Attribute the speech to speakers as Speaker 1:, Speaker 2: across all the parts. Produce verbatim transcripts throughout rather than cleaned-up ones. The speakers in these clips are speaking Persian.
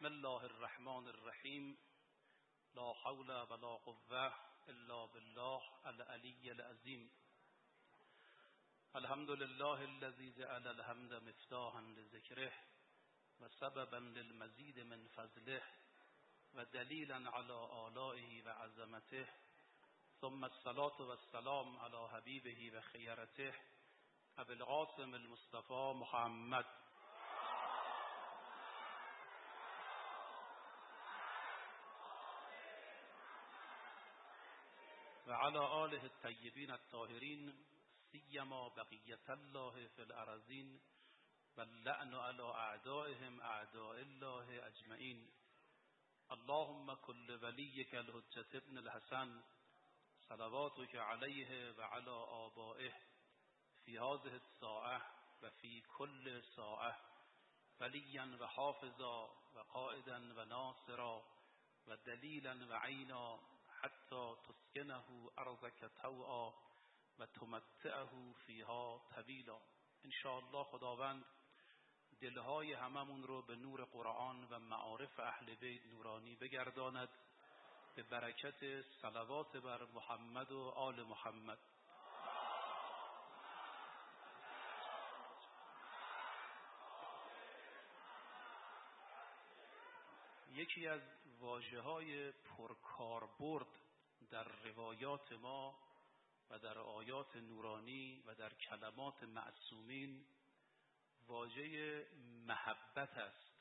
Speaker 1: بسم الله الرحمن الرحیم. لا حول ولا قوة الا بالله العلی العظیم. الحمد لله الذي جعل الحمد مفتاحا لذکره و سببا للمزید من فضله و دلیلا علی آلائه و عظمته، ثم الصلاة والسلام علی حبیبه و خیرته ابی القاسم المصطفى محمد و علی آله الطیبین الطاهرین، سیما بقیة الله فی الارضین و اللعن علی اعدائهم اعداء الله اجمعین. اللهم کل ولیک الحجة ابن الحسن صلواتک علیه و علی آبائه فی هذه الساعة و فی کل ساعة ولیا و حافظا و قائدا و ناصرا و دلیلا و عینا حتی تسکنه ارضک طوعا و تمتعه فیها طویلا. انشاءالله خداوند دلهای هممون رو به نور قرآن و معارف اهل بیت نورانی بگرداند به برکت صلوات بر محمد و آل محمد. یکی از واژه‌های پرکاربرد در روایات ما و در آیات نورانی و در کلمات معصومین واژه محبت است.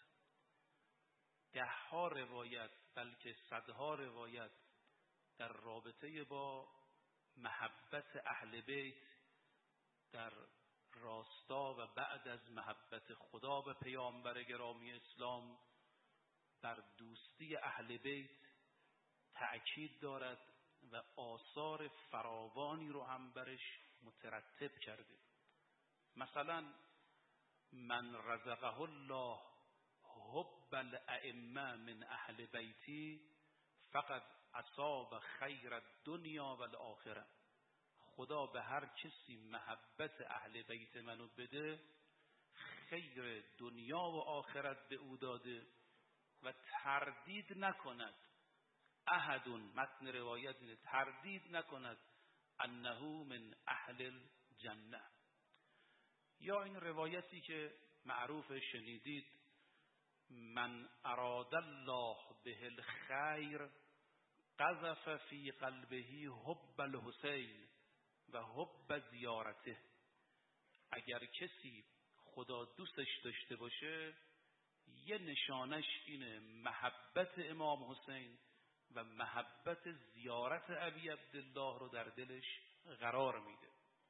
Speaker 1: دهها روایت بلکه صدها روایت در رابطه با محبت اهل بیت در راستا و بعد از محبت خدا به پیامبر گرامی اسلام بر دوستی اهل بیت تأکید دارد و آثار فراوانی رو هم برش مترتب کرده. مثلا من رزقه الله حب الائمه من اهل بیتی فقد اصاب خیر الدنیا و الاخره. خدا به هر کسی محبت اهل بیت منو بده خیر دنیا و آخرت به او داده و تردید نکند احدون، متن روایت اینه، تردید نکند انه من اهل الجنه. یا این روایتی که معروف شنیدید، من اراد الله به الخیر قذف فی قلبه حب الحسین و حب زیارته. اگر کسی خدا دوستش داشته باشه یه نشانش اینه محبت امام حسین و محبت زیارت ابی عبدالله رو در دلش قرار میده.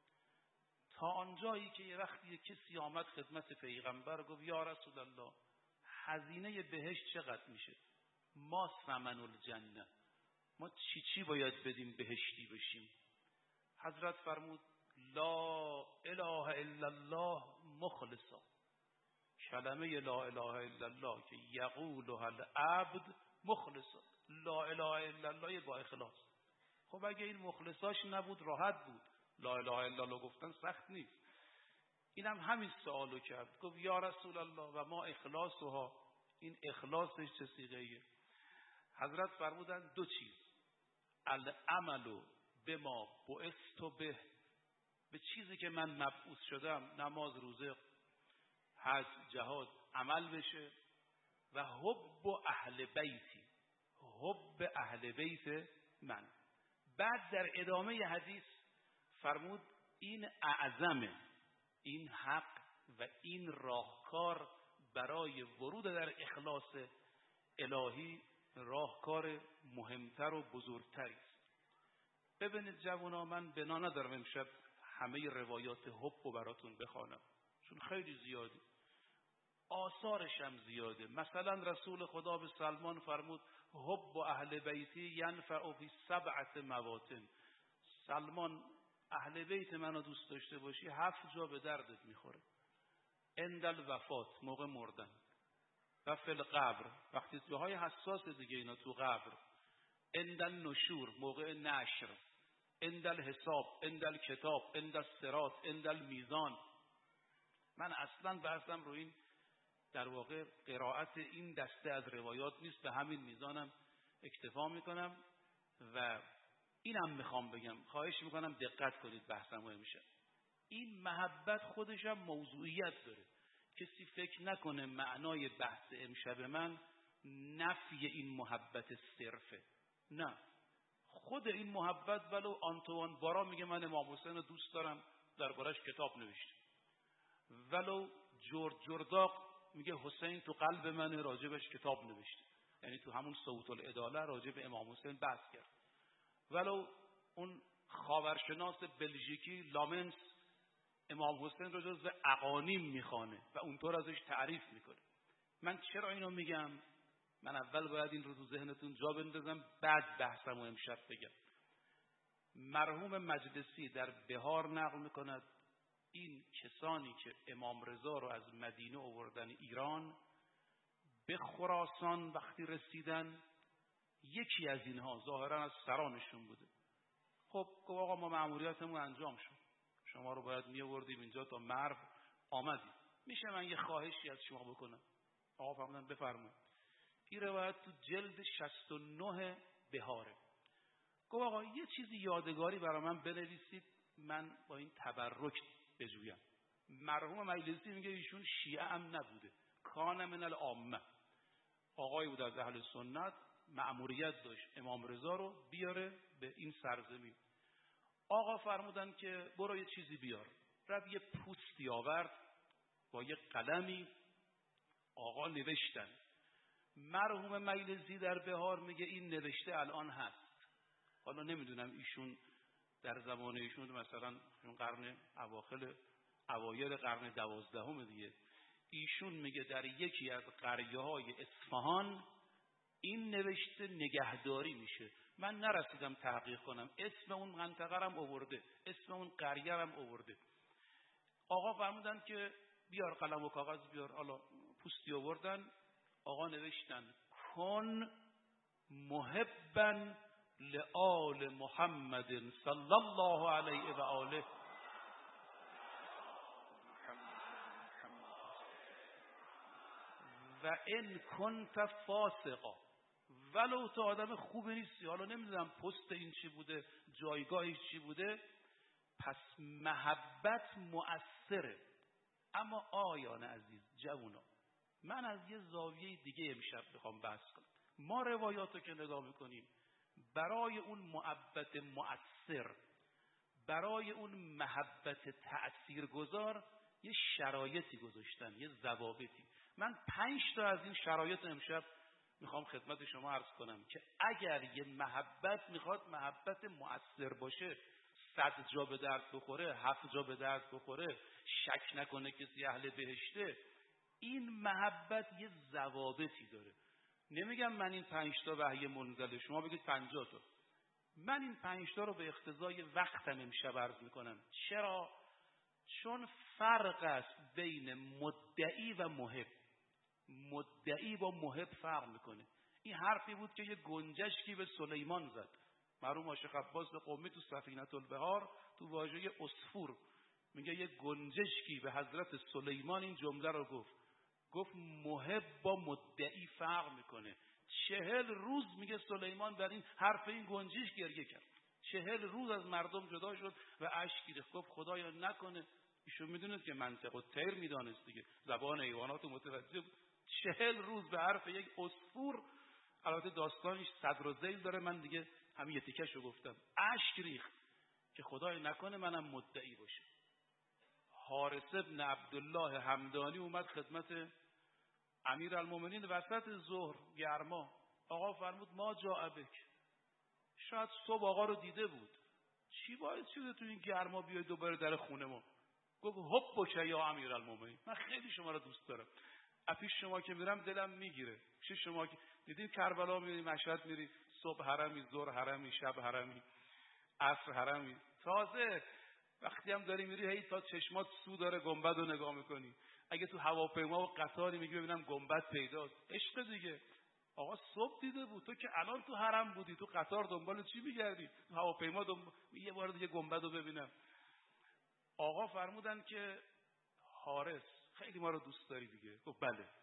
Speaker 1: تا آنجایی که یه وقتی کسی آمد خدمت پیغمبر گفت یا رسول الله هزینه بهشت چقدر میشه؟ ما ثمن الجنه، ما چی چی باید بدیم بهشتی بشیم؟ حضرت فرمود لا اله الا الله مخلصا. کلمه لا اله الا الله که یقولها العبد مخلصا، لا اله الا الله با اخلاص. خب اگه این مخلصاش نبود راحت بود، لا اله الا الله گفتن سخت نیست. اینم هم همین سوالو کرد، گفت یا رسول الله و ما اخلاصها، این اخلاصش چه صیغه‌ایه؟ حضرت فرمودن دو چیز، العمل بما بعثت به، به چیزی که من مبعوث شدم، نماز روزه حج جهاد عمل بشه، و حب اهل بیتی، حب اهل بیت من. بعد در ادامه حدیث فرمود این اعظمه، این حق و این راهکار برای ورود در اخلاص الهی راهکار مهمتر و بزرگتری است. ببینید جوانا، من بنا ندارم امشب همه روایات حب رو براتون بخوانم چون خیلی زیاده، آثارش هم زیاده. مثلا رسول خدا به سلمان فرمود حب اهل بیتی ینفع فی سبعة مواطن. سلمان اهل بیت منو دوست داشته باشی هفت جا به دردت میخوره. عند الوفات، موقع مردن، و فی القبر، وقتی جاهای حساس دیگه اینا تو قبر، عند النشور، موقع نشر، عند الحساب، عند الکتاب، عند الصراط، عند المیزان. من اصلا بحثم رو این در واقع قرائت این دسته از روایات نیست، به همین میزانم اکتفا میکنم و اینم میخوام بگم، خواهش میکنم دقت کنید بحثم امشب. این محبت خودش هم موضوعیت داره. کسی فکر نکنه معنای بحث امشب من نفی این محبت صرفه. نه، خود این محبت، ولو آنتوان بارا میگه من امام حسین رو دوست دارم، دربارش کتاب نوشته، ولو جورج جرداق میگه حسین تو قلب من، راجبش کتاب نوشته، یعنی تو همون صوت العداله راجب امام حسین بحث کرد، ولو اون خاورشناس بلژیکی لامنس امام حسین رو جزو اقانیم میخوانه و اونطور ازش تعریف میکنه. من چرا اینو میگم؟ من اول باید این رو تو ذهنتون جا بندازم، بعد بحثم رو امشب بگم. مرحوم مجلسی در بهار نقل میکند این کسانی که امام رضا رو از مدینه آوردن ایران، به خراسان وقتی رسیدن، یکی از اینها ظاهرا از سرانشون بوده. خب گفت آقا ما مأموریتمون انجام شد، شما رو باید می آوردیم اینجا تا مرو آمدیم، میشه من یه خواهشی از شما بکنم؟ آقا فرمودن بفرمایید. این روایت تو جلد شصت و نه بهاره. گفت آقا یه چیزی یادگاری برای من بنویسید، من با این تبرک بجویم. مرحوم مجلسی میگه ایشون شیعه هم نبوده، کان من العامه، آقای بود از اهل سنت، مأموریت داشت امام رضا رو بیاره به این سرزمین. آقا فرمودن که برو یه چیزی بیار. رفت یه پوستی آورد با یه قلمی، آقا نوشتن. مرحوم مجلسی در بهار میگه این نوشته الان هست. حالا نمیدونم ایشون در زمان ایشون مثلا قرن اواخر اوایل قرن دوازدهم دیگه، ایشون میگه در یکی از قریه های اصفهان این نوشته نگهداری میشه. من نرسیدم تحقیق کنم، اسم اون منطقه رم آورده، اسم اون قریه رم آورده. آقا فرمودن که بیار قلم و کاغذ بیار. حالا پوستی آوردن، آقا نوشتن کن محبا لآل محمد صلی الله علیه و آله و ان کنت فاسقا، ولو تو آدم خوبی نیستی. حالا نمیدونم پست این چی بوده، جایگاهش چی بوده. پس محبت مؤثره. اما آیان عزیز، جوونا، من از یه زاویه دیگه امشب میخوام بحث کنم. ما روایاتو که نگاه میکنیم، برای اون محبت مؤثر، برای اون محبت تأثیرگذار یه شرایطی گذاشتن، یه ضوابطی. من پنج تا از این شرایط امشب میخوام خدمت شما عرض کنم که اگر یه محبت میخواد محبت مؤثر باشه، صد جا به درد بخوره، هفت جا به درد بخوره، شک نکنه کسی اهل بهشته، این محبت یه ضوابطی داره. نمیگم من این پنج تا وحی منزله، شما بگید پنجاه تا. من این پنج تا رو به اقتضای وقتم امشب عرض میکنم. چرا؟ چون فرق است بین مدعی و محب. مدعی با محب فرق میکنه. این حرفی بود که یه گنجشکی به سلیمان زد. مرحوم شیخ عباس قمی تو سفینه البحار تو واژه عصفور میگه یه گنجشکی به حضرت سلیمان این جمله رو گفت. گفت محب با مدعی فرق میکنه. چهل روز میگه سلیمان در این حرف این گنجشک گریه کرد. چهل روز از مردم جدا شد و اشک ریخت. گفت خدایا نکنه، ایشون میدونید که منطق و طیر میدانست دیگه، زبان حیوانات متوجه بود. چهل روز به حرف یک عصفور، البته داستانش صدر و ذیل داره، من دیگه همین یه تیکشو گفتم. اشک ریخت که خدای نکنه منم مدعی باشه. حارث ابن عبدالله همدانی اومد خدمت امیر المومنین وسط ظهر گرما. آقا فرمود ما جاء بک. شاید صبح آقا رو دیده بود، چی باید شده تو این گرما بیای دوباره در خونه ما؟ گفت هپ بکه یا امیر المومنین، من خیلی شما رو دوست دارم، اپیش شما که میرم دلم میگیره. چه شما که دیدین کربلا میری، مشهد میری، صبح حرمی، ظهر حرمی، شب حرمی، عصر حرمی، تازه وقتی هم داری میری هی تا چشمات سو داره گنبد رو نگاه میکنی. اگه تو هواپیما و قطاری میگی ببینم گنبد پیداست، عشق دیگه. آقا صبح دیده بود، تو که الان تو حرم بودی، تو قطار دنبال چی میگردی؟ تو هواپیما دنبال یه بار دیگه گنبد رو ببینم. آقا فرمودن که حارس خیلی ما رو دوست داری دیگه. گفت بله.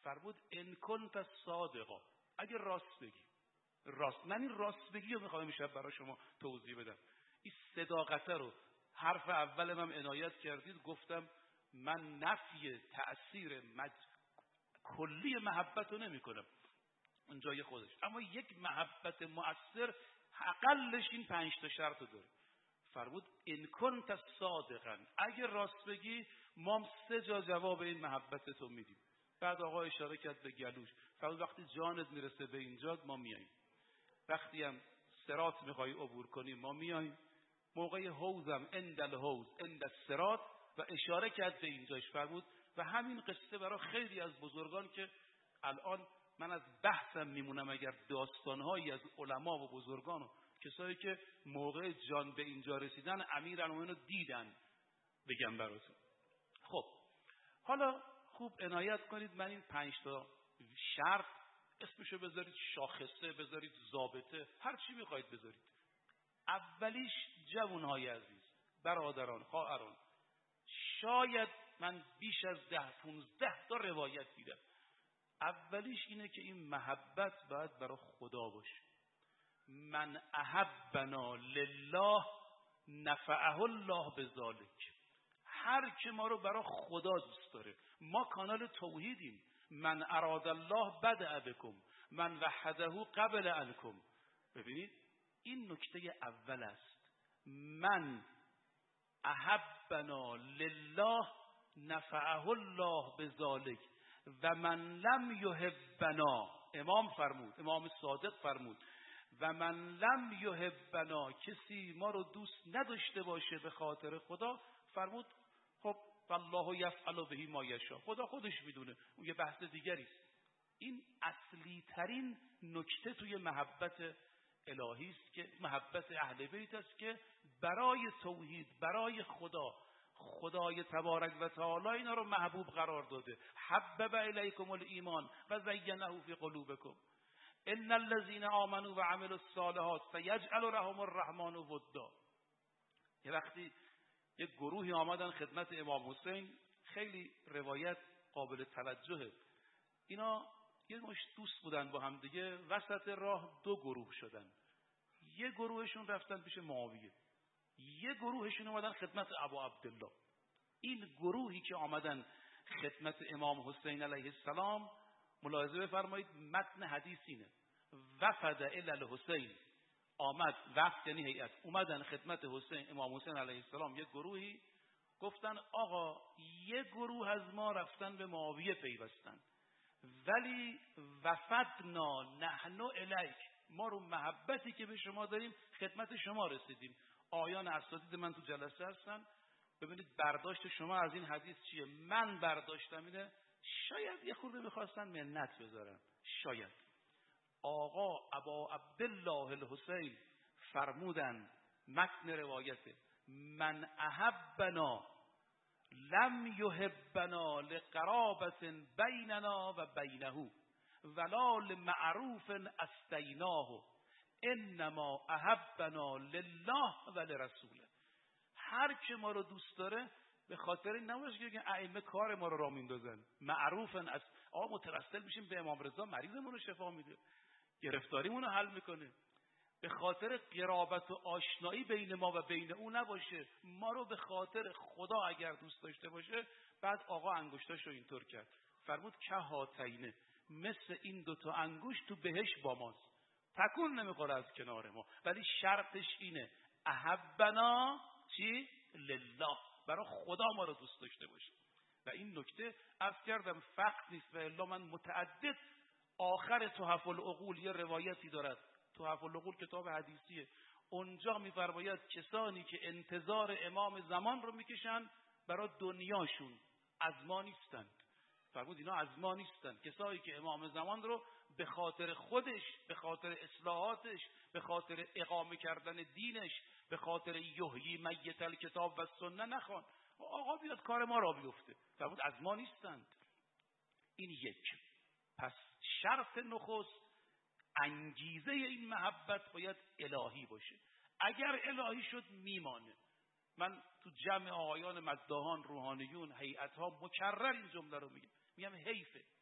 Speaker 1: فرمود ان کنت صادقا، اگه راست بگی. راست، من این راست بگی رو میخوام امشب برای شما توضیح بدم. این صداقت رو حرف اولم هم عنایت کردید، گفتم من نفی تأثیر مج... کلی محبت رو نمی کنم اون جای خودش، اما یک محبت مؤثر اقلش این پنج تا شرط رو داره. فرمود ان کنت صادقا، اگه راست بگی ما سه جا جواب این محبت تو میدیم. بعد آقا اشاره کرد به گلوش، فرمود وقتی جانت میرسه به اینجا ما میاییم، وقتی هم صراط میخوای عبور کنی ما میاییم، موقع حوضم اند الحوض اند الصراط، و اشاره کرد به اینجاش. فرمود و همین قصه برای خیلی از بزرگان که الان من از بحثم میمونم، اگر داستانهایی از علما و بزرگان و کسایی که موقع جان به اینجا رسیدن امیرالمومنین رو دیدن بگم براتون. خب حالا خوب عنایت کنید، من این پنج تا شرط اسمشو بذارید شاخصه، بذارید ضابطه، هر چی میخواید بذارید. اولیش جوانهای عزیز، برادران، خواهران، شاید من بیش از ده پونزده تا روایت دیدم. اولیش اینه که این محبت باید برای خدا باشه. من احبنا لله نفعه الله بذالک. هر که ما رو برای خدا دوست داره، ما کانال توحیدیم. من اراد الله بدأ بکم من وحده قبل عنکم. ببینید این نکته اول است. من احبنا لله نفعه الله بذالک و من لم یحبنا، امام فرمود، امام صادق فرمود و من لم یحبنا، کسی ما رو دوست نداشته باشه به خاطر خدا، فرمود خب والله یفعل به ما یشاء، خدا خودش میدونه، اون یه بحث دیگری است. این اصلی ترین نکته توی محبت الهی است که محبت اهل بیت است که برای توحید، برای خدا، خدای تبارک و تعالی اینا رو محبوب قرار داده. حبب الیکم الایمان و زینه فی قلوبکم ان الذين آمنوا و عملوا الصالحات سیجعل لهم الرحمن ودا. یه وقتی یک گروهی آمدن خدمت امام حسین، خیلی روایت قابل توجهه. اینا یه مش دوست بودن با هم دیگه، وسط راه دو گروه شدن. یه گروهشون رفتن پیش معاویه، یه گروهشون اومدن خدمت ابو عبدالله. این گروهی که آمدن خدمت امام حسین علیه السلام، ملاحظه بفرمایید متن حدیث اینه: وفد الی الحسین، آمد، وفد یعنی هیئت، اومدن خدمت حسین، امام حسین علیه السلام. یک گروهی گفتن آقا یه گروه از ما رفتن به معاویه پیوستن، ولی وفدنا نحن الیک، ما رو محبتی که به شما داریم خدمت شما رسیدیم. آیان اساتید من تو جلسه هستن، ببینید برداشت شما از این حدیث چیه. من برداشتم اینه، شاید یه خورده میخواستن منت بذارن، شاید. آقا ابا عبدالله الحسین فرمودن، متن روایته: من احبنا لم یحبنا لقرابت بیننا و بینه ولا لمعروف استیناه انما احبنا لله و لرسوله. هر که ما رو دوست داره به خاطر این نباشه که ائمه کار ما رو را میندازن، معروفن از آقا مترسل میشیم به امام رضا، مریضمون رو شفا میده، گرفتاریمون رو حل میکنه. به خاطر قرابت و آشنایی بین ما و بین او نباشه، ما رو به خاطر خدا اگر دوست داشته باشه. بعد آقا انگشتاشو اینطور کرد، فرمود که هاتینه، مثل این دوتا انگشت تو بهش با ماست، تکون نمیخوره از کنار ما، ولی شرطش اینه احبنا چی؟ لله، برای خدا ما رو دوست داشته باشه. و این نکته عرض کردم فقط نیست، و الا من متعدد آخر تحف العقول یه روایتی دارد، تحف العقول کتاب حدیثیه، اونجا میفرماید کسانی که انتظار امام زمان رو میکشن برای دنیاشون از ما نیستند. فرمود اینا از ما نیستن، کسایی که امام زمان رو به خاطر خودش، به خاطر اصلاحاتش، به خاطر اقامه کردن دینش، به خاطر یحیی میت الکتاب و سنت نخوان، آقا بیاد کار ما را بیفته. فرمود از ما نیستند. این یک. پس شرط نخست، انگیزه این محبت باید الهی باشه. اگر الهی شد میمانه. من تو جمع آقایان مداحان، روحانیون، هیئت‌ها مکرر این جمله رو میگم، میگم حیفه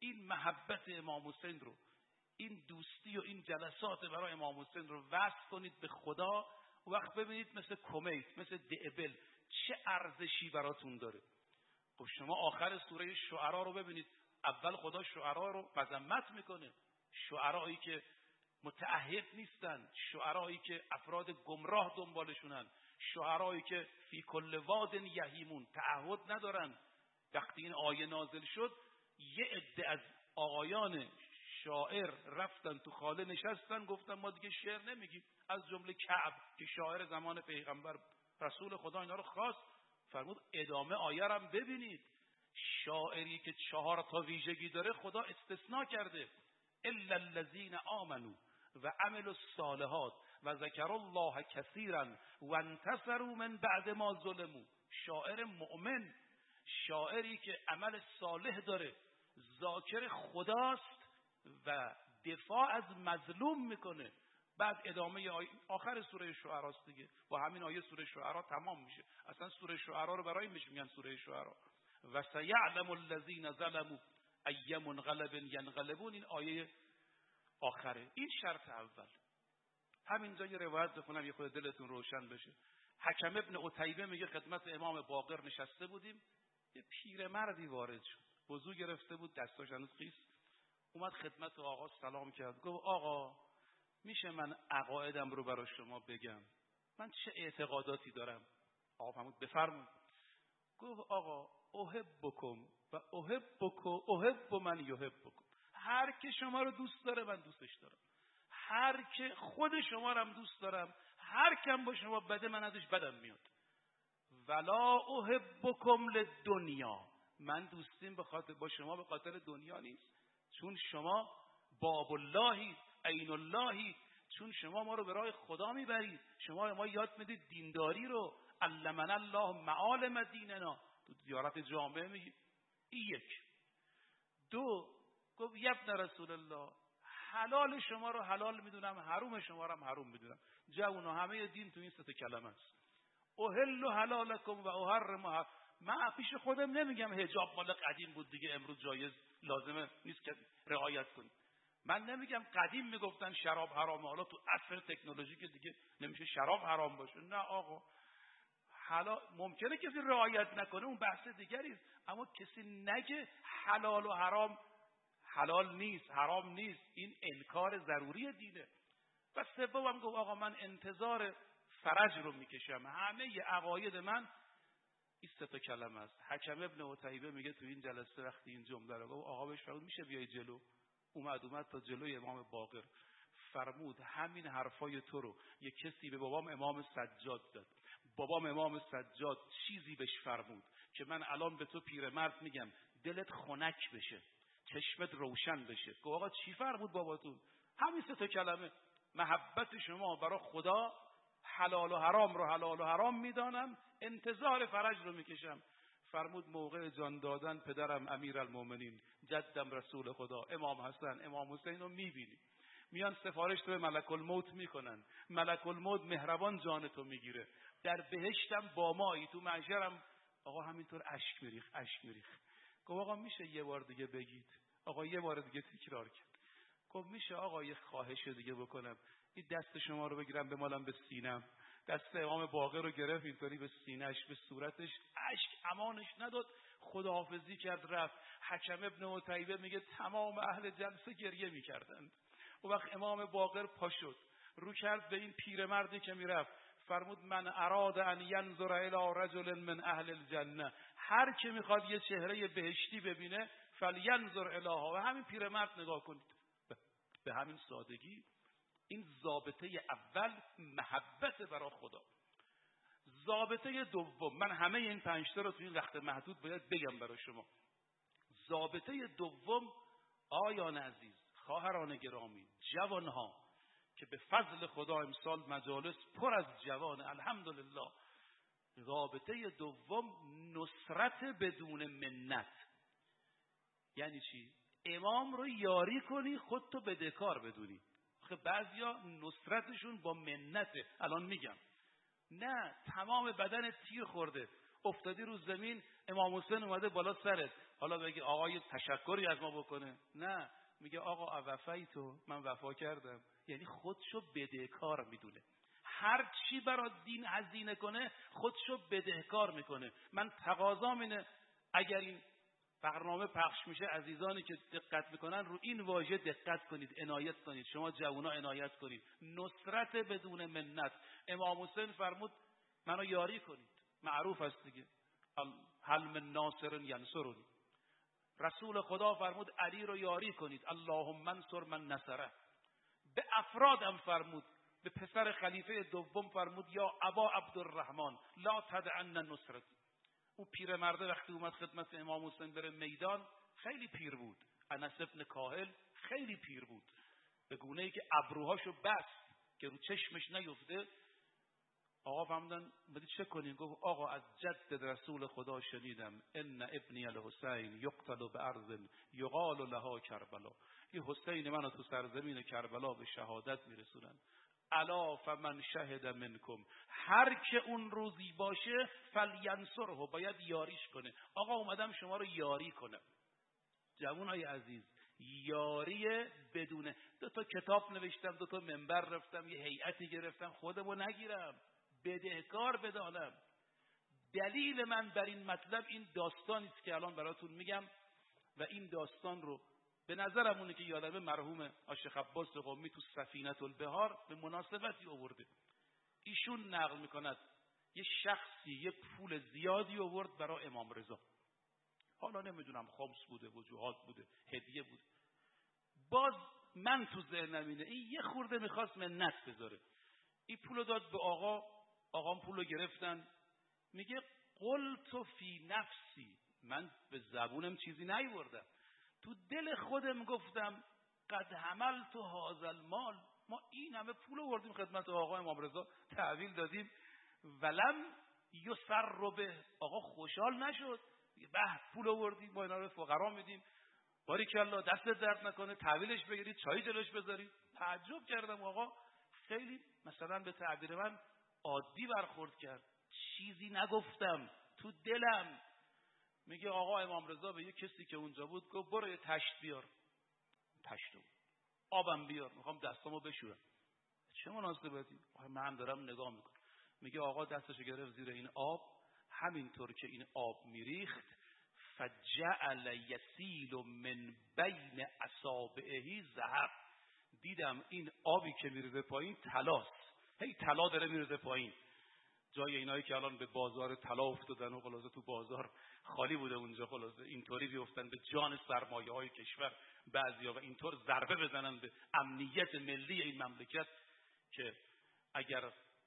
Speaker 1: این محبت امام حسین رو، این دوستی و این جلسات برای امام حسین رو وصل کنید به خدا. وقت ببینید مثل کمیت، مثل دعبل چه ارزشی براتون داره. خب شما آخر سوره شعرا رو ببینید، اول خدا شعرا رو مذمت میکنه، شعرایی که متعهد نیستن، شعرایی که افراد گمراه دنبالشونن، شعرایی که فی کل واد یهیمون، تعهد ندارن. وقتی این آیه نازل شد یه عده از آقایان شاعر رفتن تو خاله نشستن، گفتن ما دیگه شعر نمیگیم، از جمله کعب که شاعر زمان پیغمبر رسول خدا اینا رو خواست. فرمود ادامه آیه رو ببینید، شاعری که چهار تا ویژگی داره خدا استثناء کرده، الا الذين آمنوا و عملوا الصالحات و ذکروا الله کثیرا و انتصروا من بعد ما ظلموا. شاعر مؤمن، شاعری که عمل صالح داره، ذاکر خداست و دفاع از مظلوم میکنه. بعد ادامه آی... آخر سوره شعراست دیگه، با همین آیه سوره شعرا تمام میشه. اصلا سوره شعرا رو برای میشه میگن سوره شعرا. و سیعلم الذین ظلموا ای منقلب ینقلبون، این آیه آخره. این شرط اول. همینجا یه روایت بخونم یه خود دلتون روشن بشه. حکم ابن عتیبه میگه خدمت امام باقر نشسته بودیم، یه پیرمردی وارد شد، وضو گرفته بود، دستاش هنوز خیس، اومد خدمت آقا سلام کرد، گفت آقا میشه من عقایدم رو برای شما بگم، من چه اعتقاداتی دارم؟ آقا فرمود بفرمایید. گفت آقا احبکم و احبکم احب من یحبکم، هر که شما رو دوست داره من دوستش دارم، هر که خود شما رو هم دوست دارم، هر کم با شما بده من ازش بدم میاد. ولا احبکم للدنیا، من دوستیم به خاطر با شما به خاطر دنیا نیست، چون شما باب اللهی عین اللهی، چون شما ما رو به راه خدا میبرید، شما ما یاد میدید دینداری رو، علمنا الله معالم دیننا، تو زیارت جامعه میگی. این یک. دو، گفت یبن رسول الله، حلال شما رو حلال میدونم، حروم شما رو هم حروم میدونم. جوونا همه دین تو این سه تا کلمه است. احل حلالکم و احرم. من پیش خودم نمیگم حجاب مال قدیم بود دیگه امروز جایز لازمه نیست که رعایت کنید. من نمیگم قدیم میگفتن شراب حرامه، حالا تو عصر تکنولوژی که دیگه نمیشه شراب حرام باشه. نه آقا، حلال ممکنه کسی رعایت نکنه، اون بحث دیگری است، اما کسی نگه حلال و حرام حلال نیست، حرام نیست. این انکار ضروری دینه. و سومم گفت آقا من انتظار فرج رو میکشم، همه ی عقاید من این سه تا کلمه است. حکم ابن عتیبه میگه تو این جلسه وقتی این جمله رو گفت آقا بهش فرمود میشه بیای جلو؟ اومد اومد تا جلوی امام باقر، فرمود همین حرفای تو رو یه کسی به بابام امام سجاد داد، بابام امام سجاد چیزی بهش فرمود که من الان به تو پیرمرد میگم دلت خنک بشه، چشمت روشن بشه. گفت آقا چی فرمود باباتون؟ همین سه تا کلمه، محبت شما برای خدا، حلال و حرام رو حلال و حرام میدانم، انتظار فرج رو میکشم. فرمود موقع جان دادن پدرم امیرالمومنین، جدم رسول خدا، امام حسن امام حسین رو میبینی میان سفارش تو به ملک الموت میکنن، ملک الموت مهربان جان تو میگیره، در بهشتم با مایی، تو محشرم. آقا همینطور اشک میریخ اشک میریخ. گفت آقا میشه یه بار دیگه بگید؟ آقا یه بار دیگه تکرار کرد. گفت میشه آقا یه خواهش دیگه بکنم؟ این دست شما رو بگیرم بمالم به سینم. دست امام باقر رو گرفت اینطوری به سینه‌اش به صورتش، اشک امانش نداد، خداحافظی کرد رفت. حکم ابن عتیبه میگه تمام اهل جلسه گریه میکردند. و وقت امام باقر پا شد رو کرد به این پیرمردی که میرفت، فرمود من اراد ان ینظر الی رجل من اهل الجنه، هر که میخواد یه چهره بهشتی ببینه فلینظر الیها، و همین پیرمرد نگاه کنید. به همین سادگی این ضابطه اول محبت برای خدا. ضابطه دوم، من همه این پنج تا رو تو این وقت محدود باید بگم برای شما. ضابطه دوم، آیان عزیز، خواهران گرامی، جوانها که به فضل خدا امسال مجالس پر از جوان الحمدلله، ضابطه دوم نصرت بدون منت. یعنی چی؟ امام رو یاری کنی خودتو بدهکار بدونی. آخه بعضیا نصرتشون با منته. الان میگم نه، تمام بدن تیر خورده، افتادی رو زمین، امام حسین اومده بالا سرت، حالا بگی آقا یه تشکری از ما بکنه، نه، میگه آقا وفیتو، من وفا کردم. یعنی خودشو بدهکار میدونه، هر چی برای دین هزینه کنه خودشو بدهکار میکنه. من تقاضام اینه اگر این برنامه پخش میشه عزیزانی که دقت میکنن رو این واژه دقت کنید، عنایت کنید، شما جوونا عنایت کنید. نصرت بدون منت. امام حسین فرمود منو یاری کنید، معروف است دیگه، هل من ناصر ینصرنی. رسول خدا فرمود علی رو یاری کنید، اللهم انصر من نصره. به افراد هم فرمود، به پسر خلیفه دوم فرمود یا ابا عبدالرحمن لا تدعن نصرتی. اون پیرمرده وقتی اومد خدمت امام حسین بره میدان خیلی پیر بود، انس ابن کاهل خیلی پیر بود، به گونه ای که ابروهاشو بست که رو چشمش نیفته. آقا فرمودن بدید چه کنیم؟ گفت آقا از جد رسول خدا شنیدم ان ابنی الحسین یقتل بارض یقال لها کربلا. این حسین منو تو سرزمین کربلا به شهادت میرسونن. الا فمن شهد منکم، هر که اون روزی باشه فلینصره، باید یاریش کنه. آقا اومدم شما رو یاری کنم. جوانای عزیز، یاری بدونه. دو تا کتاب نوشتم، دو تا منبر رفتم، یه هیئتی گرفتم، خودمو نگیرم، بدهکار بدانم. دلیل من بر این مطلب این داستانی است که الان براتون میگم و این داستان رو به نظرم اونه که یادمه مرحوم شیخ عباس قمی تو سفینه البحار به مناسبتی آورده. ایشون نقل میکند یه شخصی یه پول زیادی آورد برای امام رضا، حالا نمیدونم خمس بوده، وجوهات بوده، هدیه بوده. باز من تو ذهنم اینه این یه خورده میخواست منت بذاره. این پولو داد به آقا، آقام پولو گرفتن. میگه قلت فی نفسی، من به زبونم چیزی نیوردم، تو دل خودم گفتم قد حملت هذا المال، ما این همه پول آوردیم خدمت آقا امام رضا تحویل دادیم، ولم یسر به، آقا خوشحال نشد. به پول آوردیم ما اینا رو فقرا میدیم، باریکالله دست درد نکنه، تحویلش بگیرید، چای جلوش بذارید. تعجب کردم آقا خیلی مثلا به تعبیر من عادی برخورد کرد، چیزی نگفتم تو دلم. میگه آقا امام رضا به یه کسی که اونجا بود گفت برو یه تشت بیار، تشت بود، آبم بیار، میخوام دستامو بشورم. چه مناسبتی؟ من دارم نگاه میکنم. میگه آقا دستشو گرفت زیر این آب، همینطور که این آب میریخت فجعل یسیل من بین اصابعه ذهب، دیدم این آبی که میریزه پایین طلاست، هی طلا داره میریزه پایین. جای اینایی که الان به بازار طلا افتادن و خلاصه تو بازار خالی بوده اونجا، خلاصه اینطوری بیفتن به جان سرمایه های کشور بعضیا و اینطور ضربه بزنن به امنیت ملی این مملکت که اگر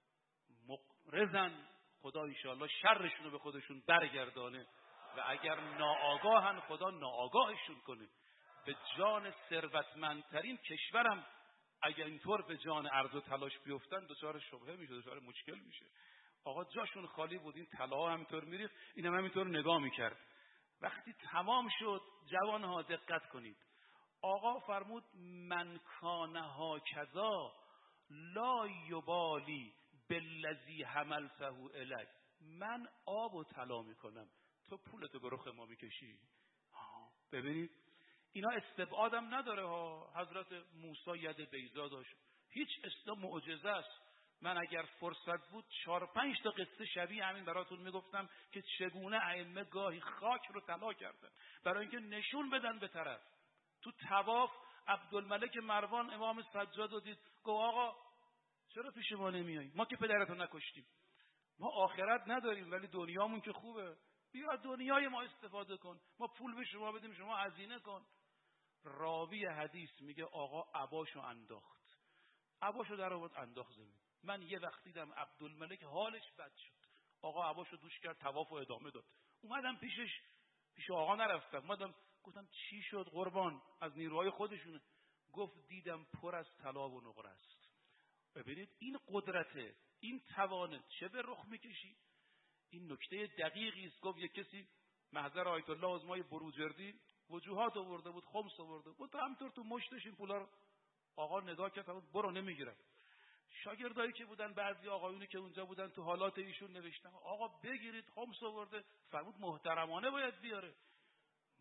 Speaker 1: مقرزن خدا انشاءالله شرشون رو به خودشون برگردانه و اگر ناآگاهن خدا ناآگاهشون کنه. به جان ثروتمندترین کشورم اگر اینطور به جان ارز و تلاش بیفتن دچار شبهه میشه، دچار مشکل میشه. آقا جاشون خالی بود، این طلا همینطور میریخت، اینم هم همینطور نگاه میکرد. وقتی تمام شد جوانها دقت کنید، آقا فرمود من کان هکذا لا یبالی بالذی حملته الی، من آب و طلا میکنم، تو پولتو به رخ ما میکشی. ببینید اینا استبعادم نداره ها. حضرت موسی ید بیضا داشت، هیچ اسلام معجزه است. من اگر فرصت بود چهار پنج تا قصه شبیه همین براتون میگفتم که چگونه ائمه گاهی خاک رو طلا کردن برای اینکه نشون بدن به طرف. تو طواف عبدالملک مروان امام سجاد رو دید، گفت آقا چرا پیش ما نمیایی؟ ما که پدرتو نکشتیم، ما آخرت نداریم ولی دنیامون که خوبه، بیا دنیای ما استفاده کن، ما پول به شما بدیم شما هزینه کن. راوی حدیث میگه آقا عباشو انداخت، عباشو در آورد انداخت زمین. من یه وقت دیدم عبدالملک حالش بد شد، آقا عباشو دوش کرد، طواف و ادامه داد. اومدم پیشش، پیش آقا نرفتم، اومدم گفتم چی شد قربان؟ از نیروهای خودشونه. گفت دیدم پر از طلا و نقره است. ببینید این قدرته، این توانه، چه به رخ میکشی؟ این نکته دقیقی است. گفت یک کسی محضر آیت الله عظمای بروجردی وجوهات آورده بود، خمس آورده بود، تو همینطور تو مشتش این پولا رو آقا نگاه کرد، برو نمیگیرم. شاگردایی که بودن، بعضی آقایونی که اونجا بودن تو حالات ایشون نوشتن آقا بگیرید، خمس آورده. فرمود محترمانه باید بیاره.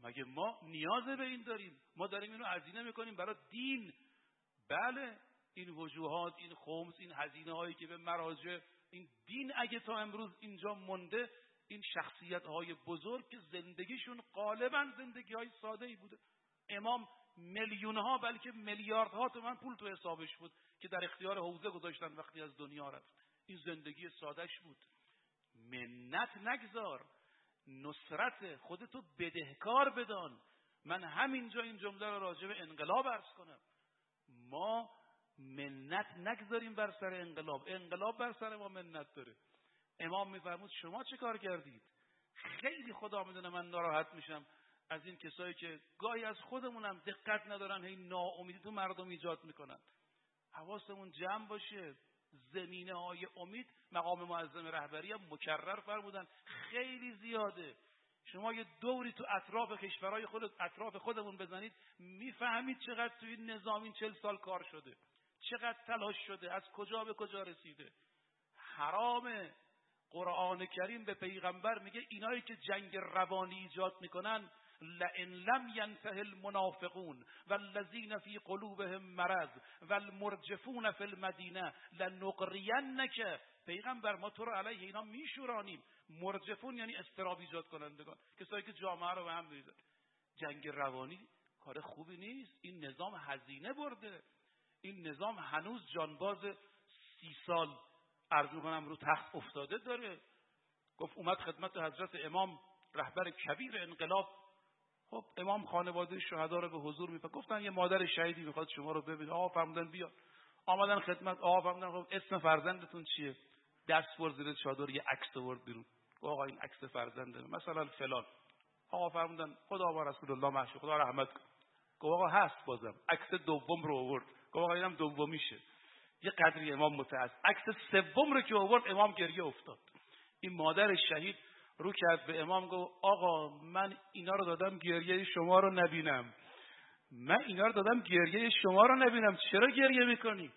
Speaker 1: مگه ما نیاز به این داریم؟ ما داریم اینو هزینه میکنیم برای دین. بله، این وجوهات، این خمس، این هزینه هایی که به مراجع، این دین اگه تا امروز اینجا مونده، این شخصیت های بزرگ که زندگیشون غالبا زندگی های ساده ای بوده. امام میلیون ها بلکه میلیاردها تومان پول تو حسابش بود که در اختیار حوزه گذاشتن وقتی از دنیا رفت. این زندگی سادهش بود. منت نگذار، نصرت خودتو بدهکار بدان. من همینجا این جمله رو راجع به انقلاب عرض کنم. ما منت نگذاریم بر سر انقلاب. انقلاب بر سر ما منت داره. امام میفرمود شما چه کار کردید؟ خیلی خدا میدونه من ناراحت میشم از این کسایی که گاهی از خودمونم دقت ندارن، هی ناامیدی تو مردم ایجاد میکنن. حواسمون جمع باشه. زمینه های امید مقام معظم رهبری هم مکرر فرمودن خیلی زیاده. شما یه دوری تو اطراف کشورهای خود اطراف خودمون بزنید میفهمید چقدر تو این نظام این چل سال کار شده، چقدر تلاش شده، از کجا به کجا رسیده. حرامه. قرآن کریم به پیغمبر میگه اینایی که جنگ روانی ایجاد میکنن لئن لم ينته المنافقون والذین فی قلوبهم مرض والمرجفون فی المدینه لنغرینک. پیغمبر ما تو رو علیه اینا میشورانیم. مرجفون یعنی اضطراب ایجاد کنندگان، کسایی که جامعه رو به هم میریزن. جنگ روانی کار خوبی نیست. این نظام هزینه برده. این نظام هنوز جانباز سی سال عرض کنم رو تخت افتاده داره. گفت اومد خدمت حضرت امام رهبر کبیر انقلاب. خب امام خانواده شهدا رو به حضور میفرست. گفتن یه مادر شهیدی میخواد شما رو ببینه. آقا فرمودن بیا. آمدن خدمت. آقا فرمودن خب اسم فرزندتون چیه؟ دست برد زیر چادر یه عکس آورد بیرون. آقا این عکس فرزنده مثلا فلان. آقا فرمودن خدا و رسول الله معشوق خدا رحمت کن. گفت آقا هست بازم. عکس دوم رو آورد. گفت آقا اینم دومیشه. یه قدری امام متأسف. عکس سوم رو که آورد امام گریه افتاد. این مادر شهید رو کرد به امام گفت آقا من اینا رو دادم گریه شما رو نبینم. من اینا رو دادم گریه شما رو نبینم. چرا گریه میکنی؟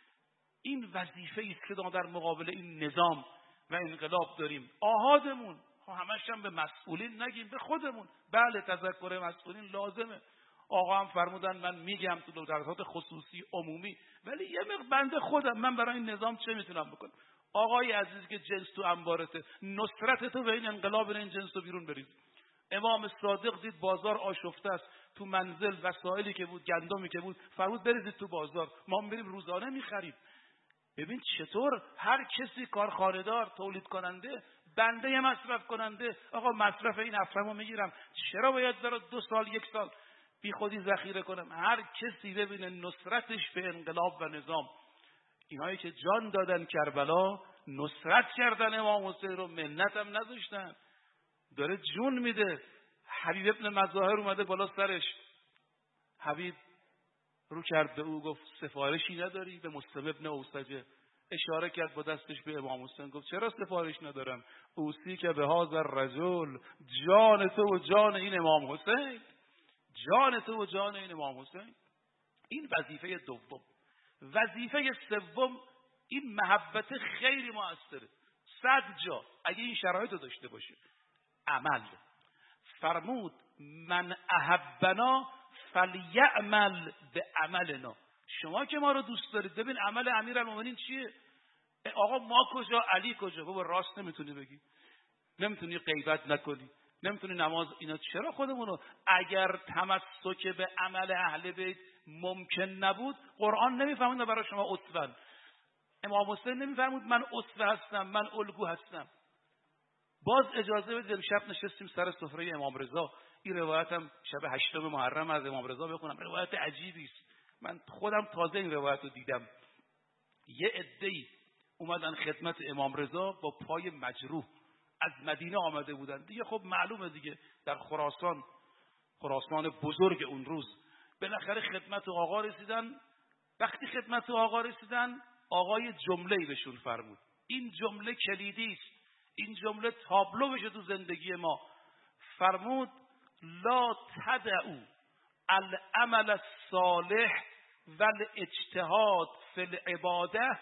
Speaker 1: این وظیفه است که در مقابل این نظام و انقلاب داریم. آحادمون همش هم به مسئولین نگیم، به خودمون. بله تذکر مسئولین لازمه. آقا هم فرمودن من میگم تو درسات خصوصی عمومی، ولی یه مقدار بنده خودم من برای این نظام چه میتونم بکنم؟ آقای عزیز که جنس تو انبارته، نصرت تو به این انقلاب این جنس رو بیرون بریز. امام صادق دید بازار آشفته است، تو منزل وسایلی که بود، گندمی که بود، فرمود بریزید تو بازار، ما بریم روزانه میخریم. ببین چطور هر کسی کارخانه دار، تولید کننده، بنده مصرف کننده، آقا مصرف این افرمو میگیرم، چرا باید برای دو سال یک سال بی خودی ذخیره کنم؟ هر کسی ببینه نصرتش به انقلاب و نظام. اینایی که جان دادن کربلا نصرت کردن امام حسین رو، منت هم نذاشتن. داره جون میده. حبیب ابن مظاهر اومده بالا سرش. حبیب رو کرد به او گفت سفارشی نداری؟ به مسلم ابن اوسجه اشاره کرد با دستش به امام حسین. گفت چرا سفارش ندارم؟ اوسی که به هذا الرجل، جان تو و جان این امام حسین، جان تو و جان این امام حسین. این وظیفه دوم. وظیفه سوم این محبت خیلی موثره. صد جا اگه این شرایط رو داشته باشه. عمل. فرمود من احبنا فلیعمل به عملنا. شما که ما رو دوست دارید ببین عمل امیرالمومنین چیه؟ آقا ما کجا، علی کجا؟ بابا راست نمیتونی بگی، نمیتونی غیبت نکنی، نمیتونی نماز، اینا چرا خودمونو؟ اگر تمسک به عمل اهل بیت ممکن نبود قرآن نمیفهمونه برای شما اسوه. امام حسین نمیفهمود من اسوه هستم، من الگو هستم. باز اجازه بدید شب نشستیم سر سفره امام رضا. این روایت هم شب هشتم محرم از امام رضا بخونم. روایت عجیبی است. من خودم تازه این روایت رو دیدم. یه عده‌ای اومدن خدمت امام رضا با پای مجروح، از مدینه آمده بودن دیگه. خب معلومه دیگه در خراسان، خراسان بزرگ اون روز، بالاخره خدمت آقا رسیدن. وقتی خدمت آقا رسیدن آقای جمله‌ای بهشون فرمود. این جمله کلیدی است. این جمله تابلو بشه تو زندگی ما. فرمود لا تدعوا العمل الصالح والاجتهاد فی العباده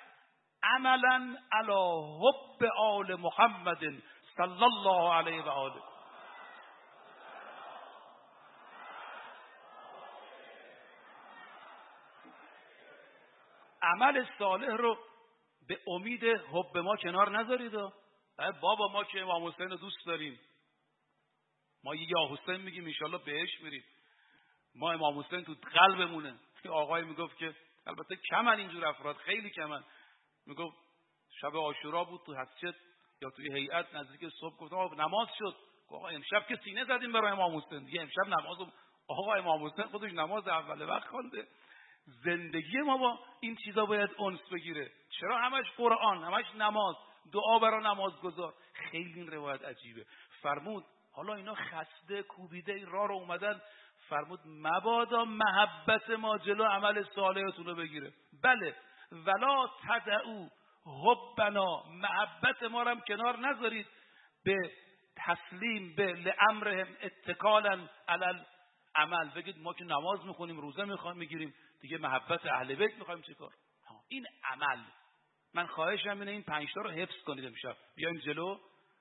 Speaker 1: عملا علی حب آل محمد صلی الله علیه و آله. عمل صالح رو به امید حب ما کنار نذارید. بابا ما که امام حسین رو دوست داریم، ما یا حسین میگیم انشالله بهش میریم، ما امام حسین تو قلبمونه. آقای میگفت که البته کمن اینجور افراد، خیلی کمن، میگفت شب عاشورا بود تو مسجد یا توی هیئت نزدیک صبح، گفتم آقا نماز شد. آقا امشب که سینه زدیم برای امام حسین دیگه، امشب نماز. آقا امام حسین خودش نماز اول وقت خوانده. زندگی ما با این چیزا باید انس بگیره. چرا همش قرآن، همش نماز، دعا برای نمازگزار؟ خیلی این روایت عجیبه. فرمود حالا اینا خسته کوبیده راه رو اومدن، فرمود مبادا محبت ما جلو عمل صالحتون رو بگیره. بله ولا تدعو حبنا، محبت ما رو هم کنار نذارید به تسلیم به لامرهم اتکالا علی عمل. بگید ما که نماز میخونیم، روزه میخوایم میگیریم، دیگه محبت اهل بیت میخوایم چیکار؟ این عمل. من خواهشم اینه این پنج تا رو حفظ کنید امشب. بیایم جلو.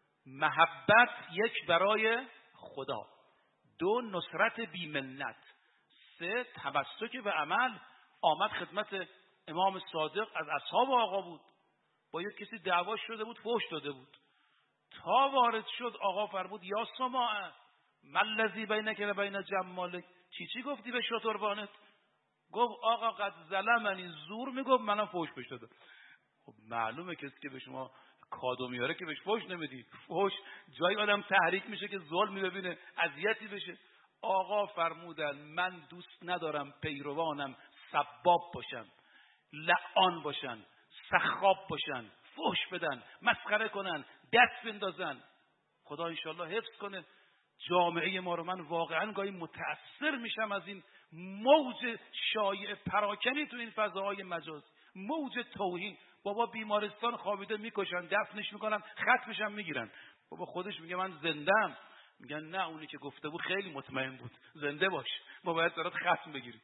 Speaker 1: محبت یک برای خدا، دو نصرت بی منت، سه تمسک به عمل. آمد خدمت امام صادق، از اصحاب آقا بود، با یک کسی دعوا شده بود، فحش داده بود، تا وارد شد آقا فرمود یا سماع ملذی بینک و بین جمالک، چی چی گفتی به شتربانت؟ گفت آقا قد ظلمنی، زور میگفت منم فحش بهش دادم. خب معلومه کسی که به شما کادو میاره که بهش فحش نمیدی. فحش جای آدم تحریک میشه که ظلمی ببینه، اذیتی بشه. آقا فرمودن من دوست ندارم پیروانم سباب باشن، لعان باشن، سخاب باشن، فحش بدن، مسخره کنن، دست بندازن. خدا انشالله حفظ کنه جامعه ما رو. من واقعا گاهی متأثر میشم از این موج شایع پراکنی تو این فضاهای مجاز، موج توهین. بابا بیمارستان خوابیده میکشن، دفنش میکنن، ختمش هم میگیرن. بابا خودش میگه من زنده‌ام. میگن نه اونی که گفته بود خیلی مطمئن بود، زنده باش، ما باید برات ختم بگیریم.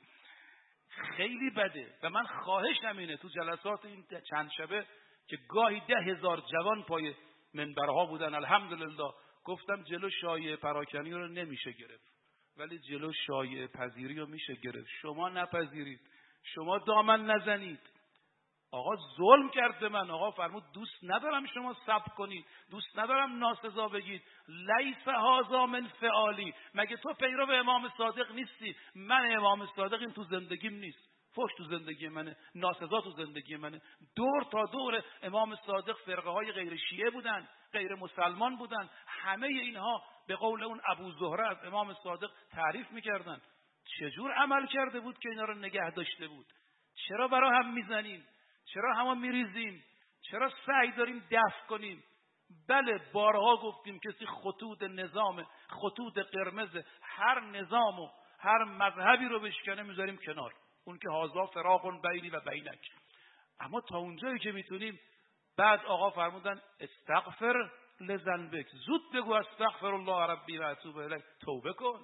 Speaker 1: خیلی بده. و من خواهشم اینه تو جلسات این چند شبه که گاهی ده هزار جوان پای منبرها بودن، الحمدلله، گفتم جلو شایعه پراکنی رو نمیشه گرفت، ولی جلو شایعه پذیری رو میشه گرفت. شما نپذیرید، شما دامن نزنید. آقا ظلم کرد به من، آقا فرمود دوست ندارم شما صبر کنید، دوست ندارم ناسزا بگید. لیس هذا من فعالی، مگه تو پیرو امام صادق نیستی؟ من امام صادق این تو زندگیم نیست. فحش تو زندگی منه، ناسزا تو زندگی منه. دور تا دور امام صادق فرقه های غیر شیعه بودن، غیر مسلمان بودن، همه اینها به قول اون ابو زهره از امام صادق تعریف میکردن. چجور عمل کرده بود که اینا رو نگه داشته بود؟ چرا برا هم میزنیم؟ چرا همه میریزیم؟ چرا سعی داریم دفع کنیم؟ بله بارها گفتیم کسی خطوط نظام، خطوط قرمز هر نظام و هر مذهبی رو بشکنه میذاریم کنار، اون که هازا فراق بینی و بینک. اما تا اونجایی که میتونیم. بعد آقا فرمودن استغفر لذنبک، زود بگو استغفر الله ربی و اتوب الیه، توبه کن.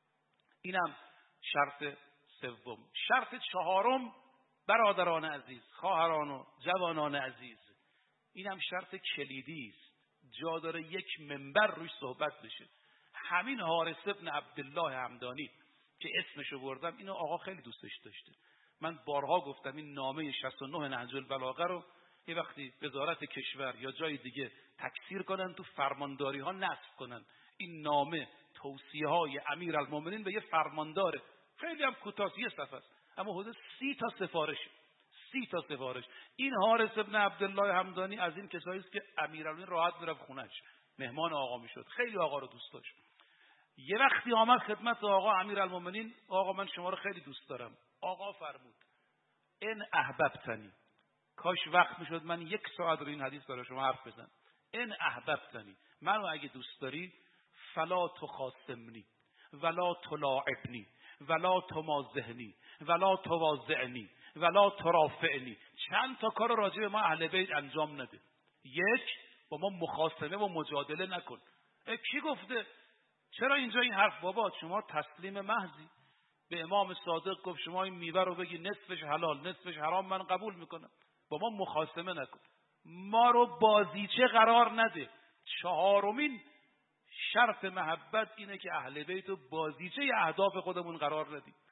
Speaker 1: اینم شرط سوم. شرط چهارم برادران عزیز، خواهران و جوانان عزیز، اینم شرط کلیدی است، جا داره یک منبر روش صحبت بشه. همین حارث ابن عبدالله همدانی که اسمشو بردم، اینو آقا خیلی دوستش داشته. من بارها گفتم این نامه شصت و نه نهج البلاغه رو یه وقتی وزارت کشور یا جای دیگه تکثیر کنن، تو فرمانداری ها نصب کنن. این نامه توصیه های امیرالمومنین به یه فرمانداره، خیلی هم کوتاه، یه صفحه است، اما حدود سی تا سفارش، سی تا سفارش. این حارث ابن عبدالله همدانی از این کسایی است که امیرالمومنین راحت میرفت خونه‌اش، مهمان آقا میشد، خیلی آقا رو دوست داشت. یه وقتی آمد خدمت آقا امیرالمومنین، آقا من شما رو خیلی دوست دارم. آقا فرمود ان احببتنی، کاش وقت میشد من یک ساعت رو این حدیث برای شما حرف بزنم. ان احببتنی، منو اگه دوست داری، فلا تخاصمنی ولا تلاعبنی ولا تمازحنی ولا تواضعنی ولا ترافعنی. چند تا کار راجع به ما اهل بیت انجام نده. یک، با ما مخاصمه و مجادله نکن. کی گفته؟ چرا اینجا این حرف؟ بابا شما تسلیم محضی. به امام صادق گفت شما این میوه رو بگی نصفش حلال نصفش حرام، من قبول میکنم. با ما مخاصمه نکن، ما رو بازیچه قرار نده. چهارمین شرط محبت اینه که اهل بیت رو بازیچه اهداف خودمون قرار ندیم.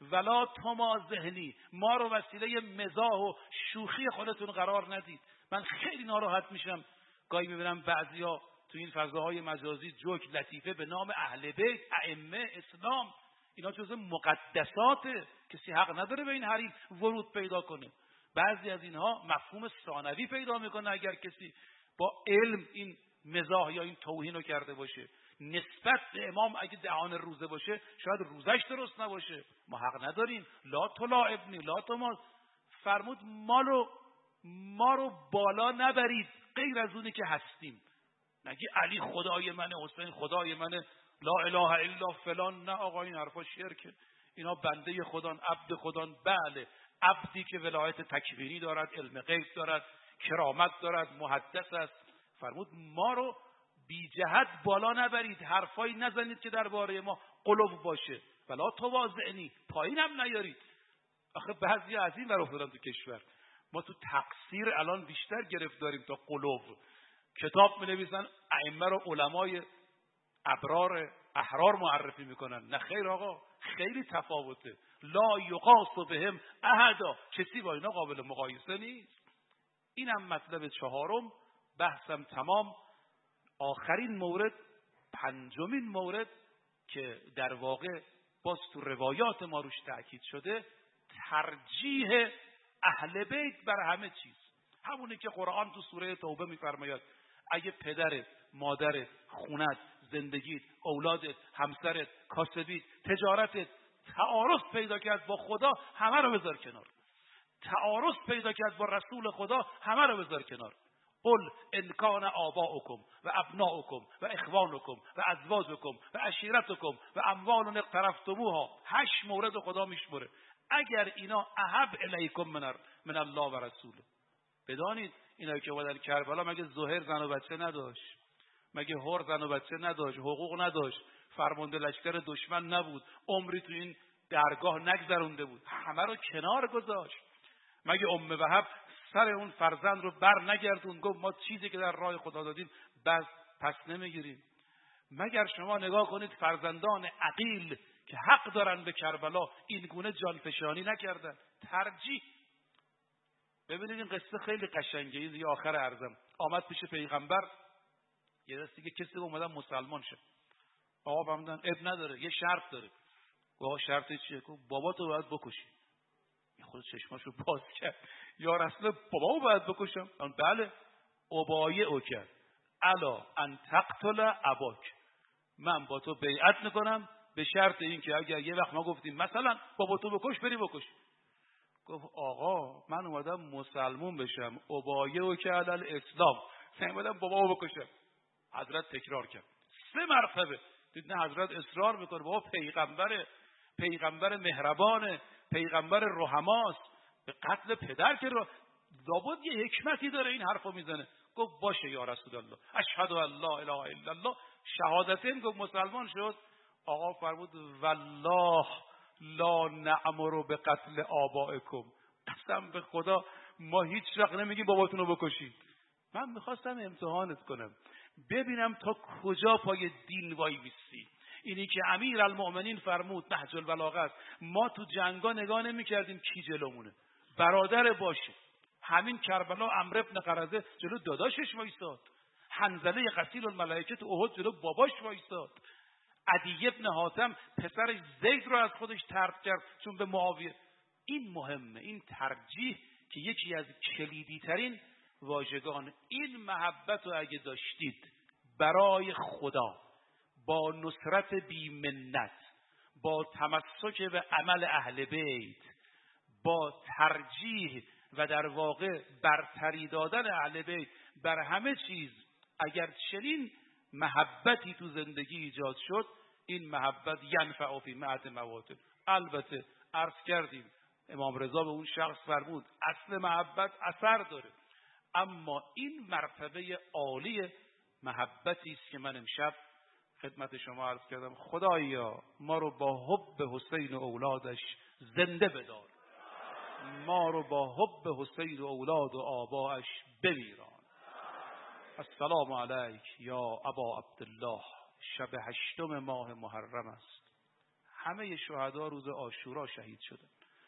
Speaker 1: ولا تمازحنی، ما رو وسیله مزاح و شوخی خودتون قرار ندید. من خیلی ناراحت میشم گاهی میبینم بعضیا تو این فضاهای مجازی جوک لطیفه به نام اهل بیت، ائمه اسلام، اینا جزء مقدساته، کسی حق نداره به این حریم ورود پیدا کنه. بعضی از اینها مفهوم ثانوی پیدا میکنه اگر کسی با علم این مزاح یا این توهین رو کرده باشه. نسبت به امام اگه دهان روزه باشه شاید روزش درست نباشه، ما حق نداریم. لا تلاعبنی لا تما، فرمود ما رو ما رو بالا نبرید غیر از اونی که هستیم. نگی علی خدای منه، حسین خدای منه، لا اله الا فلان. نه آقا، این حرفا شرکه. اینا بنده خدان، عبد خدان. بله، عبدی که ولایت تکوینی دارد، علم غیب دارد، کرامت دارد، محدث است. فرمود ما رو بی جهت بالا نبرید، حرفایی نزنید که درباره ما قلوب باشه. ولا تواضعنی، پایین هم نیارید. آخه بعضی از این ور افتادن تو کشور. ما تو تقصیر الان بیشتر گرفتاریم تا قلوب. کتاب می نویسن ائمه رو علمای ابرار احرار معرفی میکنن. نه خیر آقا، خیلی تفاوته. لا یقاس بهم احدا، کسی با اینا قابل مقایسه نیست. اینم مطلب چهارم. بحثم تمام. آخرین مورد، پنجمین مورد که در واقع باز تو روایات ما روش تأکید شده، ترجیح اهل بیت بر همه چیز. همونی که قرآن تو سوره توبه میفرماید اگه پدرت، مادرت، خونت، زندگیت، اولادت، همسرت، کاسبیت، تجارتت تعارض پیدا کرد با خدا، همه رو بذار کنار. تعارض پیدا کرد با رسول خدا، همه رو بذار کنار. قل ان کان آباؤکم و ابناؤکم و اخوانکم و ازواجکم و عشیرتکم و اموال اقترفتموها. هشت مورد خدا میشمره. اگر اینا احب الیکم من من الله و رسوله. بدانید اینا که اومدن کربلا مگه زهر زن و بچه نداشت؟ مگه هر زن و بچه نداشت؟ حقوق نداشت؟ فرمانده لشکر دشمن نبود؟ عمری تو این درگاه نگذرونده بود؟ همه رو کنار گذاشت. مگه ام وهب سر اون فرزند رو بر نگردون گفت ما چیزی که در راه خدا دادیم بس پس نمیگیریم؟ مگر شما نگاه کنید فرزندان عقیل که حق دارن به کربلا این گونه جانفشانی نکردن. ترجیح. ببینید این قصه خیلی قشنگه. این دیگه آخر عرضم. آمد پیش پیغمبر یه دستی که کسی اومدن مسلمان شه. آقا فهمیدن اب نداره، یه شرط داره. گفت شرطش چیه؟ گفت بابا تو باید بکشی. خود چشماشو باز کرد. یا رسول بابامو باید بکشم؟ بله. ابایع او کرد الا ان تقتل اباک، من با تو بیعت میکنم به شرط این که اگر یه وقت ما گفتیم مثلا بابا تو بکش، بری بکش. گفت آقا من اومدم مسلمون بشم، ابایع او کرد الاسلام، من اومدم بابامو بکشم. حضرت تکرار کرد سه مرتبه. دید نه حضرت اصرار میکنه. بابا پیغمبر پیغمبر مهربانه، پیغمبر رحماست، به قتل پدر که رو لابد یه حکمتی داره این حرفو میزنه. گفت باشه یا رسول الله، اشهد ان لا اله الا الله، شهادتین. گفت مسلمان شد. آقا فرمود والله لا نأمر به قتل آبائکم، قسم به خدا ما هیچ وقت نمیگیم باباتون رو بکشید. من میخواستم امتحانت کنم ببینم تا کجا پای دین وای میستی. اینی که امیر المؤمنین فرمود نهج البلاغه است، ما تو جنگا نگاه نمی کردیم کی جلومونه، برادر باشه. همین کربلا عمرو بن قرظه جلو داداشش وایساد، حنظله قتیل الملائکه تو احد جلو باباش وایساد، عدی بن حاتم پسر زید رو از خودش طرد کرد چون به معاویه. این مهمه، این ترجیح که یکی از کلیدی ترین واژگان. این محبت رو اگه داشتید برای خدا، با نصرت بی منت، با تمسک به عمل اهل بیت، با ترجیح و در واقع برتری دادن اهل بیت بر همه چیز، اگر چنین محبتی تو زندگی ایجاد شد، این محبت ینفع فی مئة مواطن. البته عرض کردیم امام رضا به اون شخص فرمود اصل محبت اثر داره، اما این مرتبه عالی محبتی است که من امشب خدمت شما عرض کردم. خدایا ما رو با حب حسین و اولادش زنده بدار، ما رو با حب حسین و اولاد و آبایش بمیران. السلام علیک یا ابا عبدالله. شب هشتم ماه محرم است. همه شهدا روز عاشورا شهید شدن،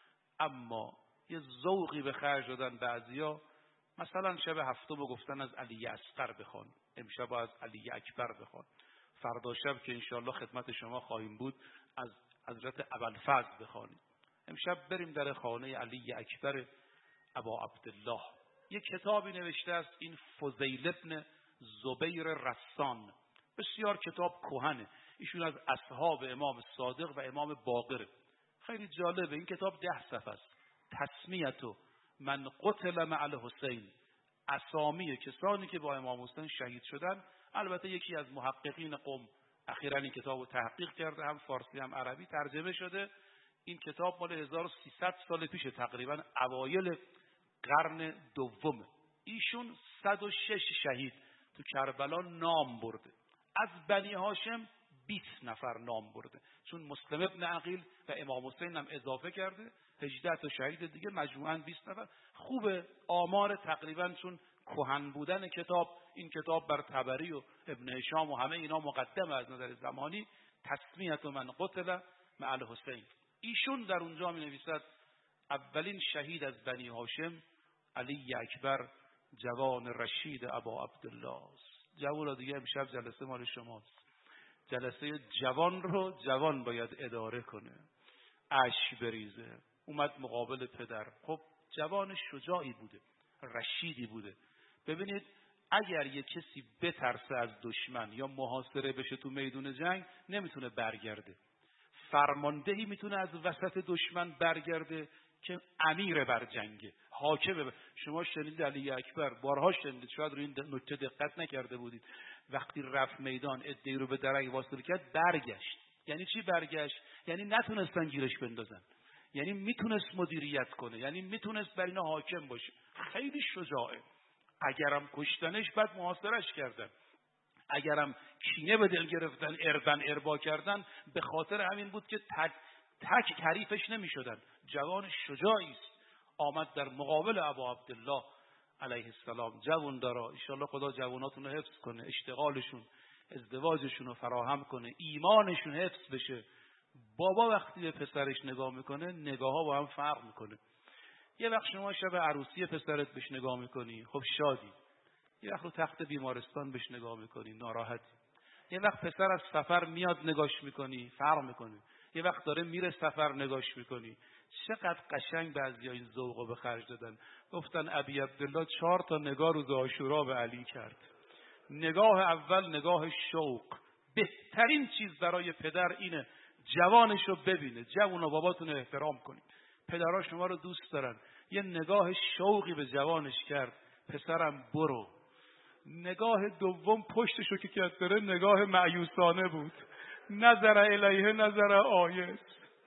Speaker 1: اما یه ذوقی به خرج دادن بعضیا. مثلا شب هفتم گفتن از علی اصغر بخوان، امشب از علی اکبر بخوان، فردا شب که انشاءالله خدمت شما خواهیم بود از حضرت ابوالفضل بخوانیم. امشب بریم در خانه علی اکبر ابا عبدالله. یک کتابی نوشته است این فضیل ابن زبیر رسان، بسیار کتاب کهنه، ایشون از اصحاب امام صادق و امام باقر. خیلی جالبه، این کتاب ده صفحه است. تسمیتو من قتل مع الحسین، اسامی کسانی که با امام حسین شهید شدن. البته یکی از محققین قم اخیراً این کتاب رو تحقیق کرده، هم فارسی هم عربی ترجمه شده. این کتاب مال هزار و سیصد سال پیش، تقریباً اوایل قرن دوم. ایشون صد و شش شهید تو کربلا نام برده، از بنی هاشم بیست نفر نام برده، چون مسلم ابن عقیل و امام حسین هم اضافه کرده، هجده تا شهید دیگه، مجموعاً بیست نفر. خوبه آمار تقریباً، چون کهن بودن کتاب، این کتاب بر طبری و ابن هشام و همه اینا مقدمه از نظر زمانی. تسمیت من قتل مع الحسین. ایشون در اونجا می نویسد اولین شهید از بنی هاشم علی اکبر جوان رشید ابا عبدالله است. جوان دیگه امشب جلسه مال شماست. جلسه جوان رو جوان باید اداره کنه، اشک بریزه. اومد مقابل پدر. خب جوان شجاعی بوده، رشیدی بوده. ببینید اگر یک کسی بترسه از دشمن یا محاصره بشه تو میدون جنگ، نمیتونه برگرده. فرماندهی میتونه از وسط دشمن برگرده که امیر بر جنگه، حاکمه. شما شنیدید علی اکبر، بارها شنیدید، شاید روی این نکته دقت نکرده بودید، وقتی رفت میدان ادعی رو به درنگ واصل کرد، برگشت. یعنی چی برگشت؟ یعنی نتونستن گیرش بندازن، یعنی میتونست مدیریت کنه، یعنی میتونست بر اینا حاکم باشه. خیلی شجاعه. اگرم کشتنش بعد محاصرش کردن، اگرم کینه به دل گرفتن، اردن اربا کردن، به خاطر همین بود که تک تک حریفش نمی شدن. جوان شجاعی است، آمد در مقابل ابا عبدالله علیه السلام. جوان دارا، انشاءالله خدا جواناتون رو حفظ کنه، اشتغالشون، ازدواجشون رو فراهم کنه، ایمانشون حفظ بشه. بابا وقتی به پسرش نگاه میکنه، نگاه ها با هم فرق میکنه. یه وقت شما شب عروسی پسرت بهش نگاه میکنی، خب شادی. یه وقت رو تخت بیمارستان بهش نگاه میکنی، ناراحتی. یه وقت پسر از سفر میاد نگاش میکنی، فرق میکنه. یه وقت داره میره سفر نگاش میکنی. چقدر قشنگ بعضیا این ذوقو به خرج دادن. گفتن ابی عبدالله چهار تا نگاه روز عاشورا به علی کرد. نگاه اول نگاه شوق. بهترین چیز برای پدر اینه جوانش رو ببینه. جوان و باباتون رو احترام کنید. پدرها شما رو دوست دارن. یه نگاه شوقی به جوانش کرد، پسرم برو. نگاه دوم پشتشو که کرد بره، نگاه مایوسانه بود. نظر الیه نظر آیس.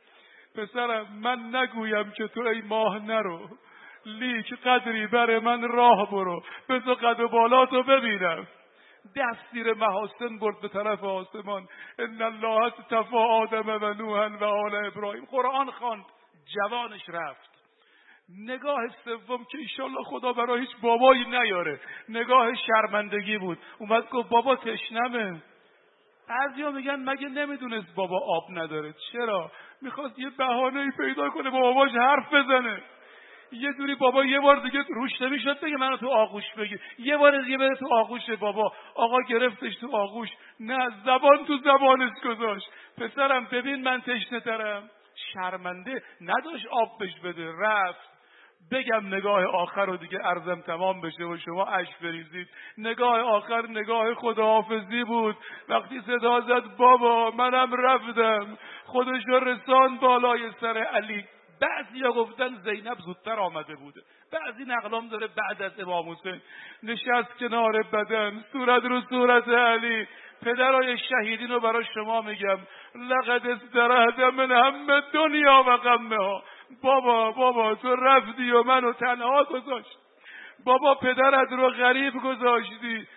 Speaker 1: پسرم من نگویم که تو ای ماه نرو، لیک قدری بر من راه برو، بذار قد و بالاتو ببینم. دست زیر محاسن برد به طرف آسمان. ان الله اصطفى آدم و نوحا و آل ابراهیم. قرآن خواند، جوانش رفت. نگاه سوم که انشالله خدا برای هیچ بابایی نیاره، نگاه شرمندگی بود. اومد گفت بابا تشنمه. بعضیا میگن مگه نمیدونست بابا آب نداره؟ چرا؟ میخواست یه بهانه‌ای پیدا کنه با باباش حرف بزنه. یه دوری بابا یه بار دیگه روش نمیشد بگه منو تو آغوش بگیر، یه بار دیگه بره تو آغوش بابا. آقا گرفتش تو آغوش، نه زبان تو زبانش گذاشت. پسرم ببین من تشنه ترم. شرمنده نداشت آب بهش بده، رفت. بگم نگاه آخر رو دیگه عرضم تمام بشه و شما اشک بریزید. نگاه آخر نگاه خداحافظی بود. وقتی صدا زد بابا منم رفتم، خودش رو رسان بالای سر علی. بعضیا گفتن زینب زودتر آمده بوده، بعضی نقلام داره بعد از امام حسین نشست کنار بدن، صورت رو صورت علی. پدرای شهیدین رو برای شما میگم، لقد استرهد من هم دنیا و غمها. بابا بابا تو رفتی و منو تنها گذاشت. بابا پدرت رو غریب گذاشتی.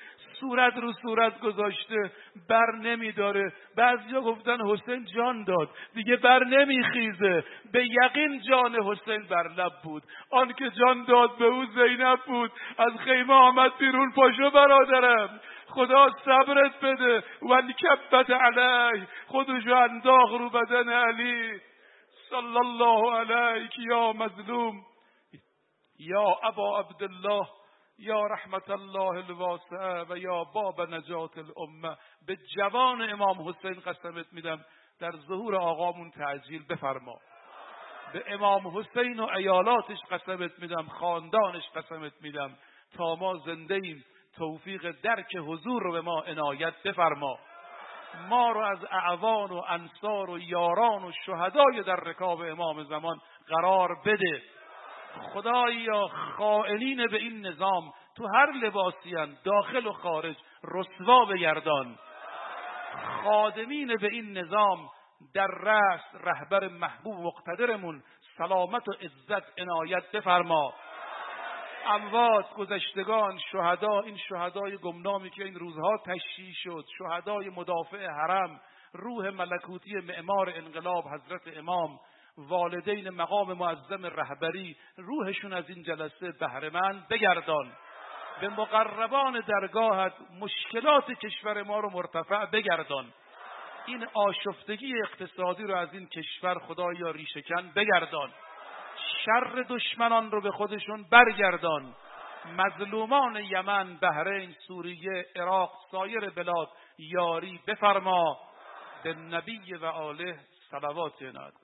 Speaker 2: صورت رو صورت گذاشته، بر نمیداره. بعضیا گفتن حسین جان داد، دیگه بر نمیخیزه. به یقین جان حسین بر لب بود. آن که جان داد به او زینب بود. از خیمه آمد بیرون، پاشو برادرم، خدا صبرت بده. والکبت علی، خودشو انداخت رو بدن علی. صلی الله علیک یا مظلوم، یا ابا عبدالله، یا رحمت الله الواسعه و یا باب نجات الامه. به جوان امام حسین قسمت میدم، در ظهور آقامون تعجیل بفرما. به امام حسین و عیالاتش قسمت میدم، خاندانش قسمت میدم، تا ما زنده ایم توفیق درک حضور رو به ما عنایت بفرما. ما رو از اعوان و انصار و یاران و شهدای در رکاب امام زمان قرار بده. خدایا خائنین به این نظام تو هر لباسیان، داخل و خارج، رسوا بگردان. خادمین به این نظام در رأس رهبر محبوب مقتدرمون سلامت و عزت عنایت بفرما. اموات، گذشتگان، شهدا، این شهدای گمنامی که این روزها تشییع شد، شهدای مدافع حرم، روح ملکوتی معمار انقلاب حضرت امام، والدین مقام معظم رهبری، روحشون از این جلسه بهره‌مند بگردان. به مقربان درگاهت مشکلات کشور ما رو مرتفع بگردان. این آشفتگی اقتصادی رو از این کشور خدایا ریشه‌کن بگردان. شر دشمنان رو به خودشون برگردان. مظلومان یمن، بحرین، سوریه، عراق، سایر بلاد یاری بفرما. به نبی و آله صلوات عنایت.